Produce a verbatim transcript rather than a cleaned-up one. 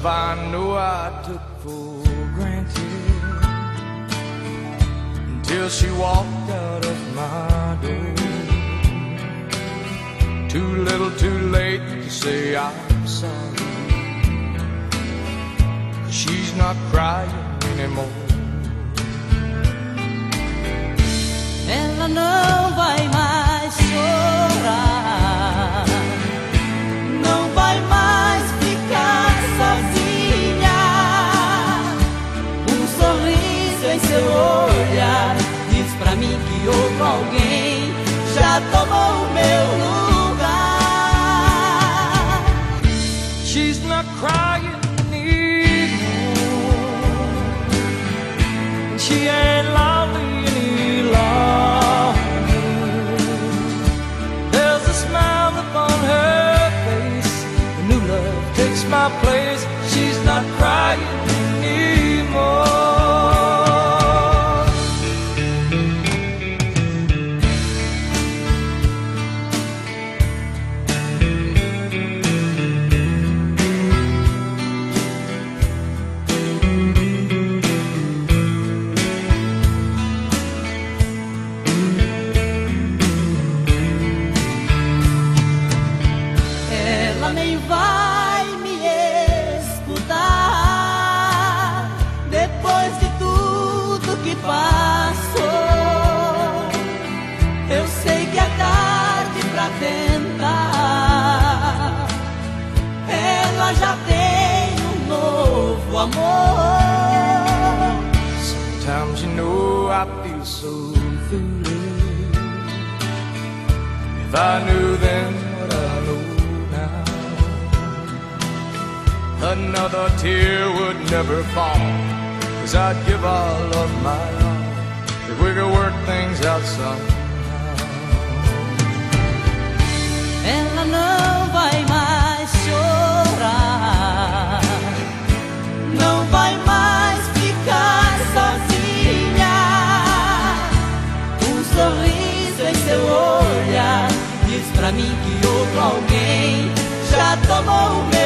I know I took for granted, until she walked out of my door. Too little, too late to say I'm sorry, 'cause she's not crying anymore. Ela não vai mais chorar, não vai mais ficar sozinha. Um sorriso em seu olhar diz pra mim que outro alguém já tomou o meu lugar. She's not crying anymore, she ain't lonely any longer. There's a smile upon her face, a new love takes my place. She's not crying anymore. Ela nem vai me escutar depois de tudo que passou. Eu sei que é tarde pra tentar. Ela já tem um novo amor. Sometimes you know I feel so foolish. If I knew then what I know now, another tear would never fall, 'cause I'd give all of my all if we could work things out somehow. Ela não vai mais chorar, não vai mais ficar sozinha. Um sorriso em seu olhar diz pra mim que outro alguém já tomou o meu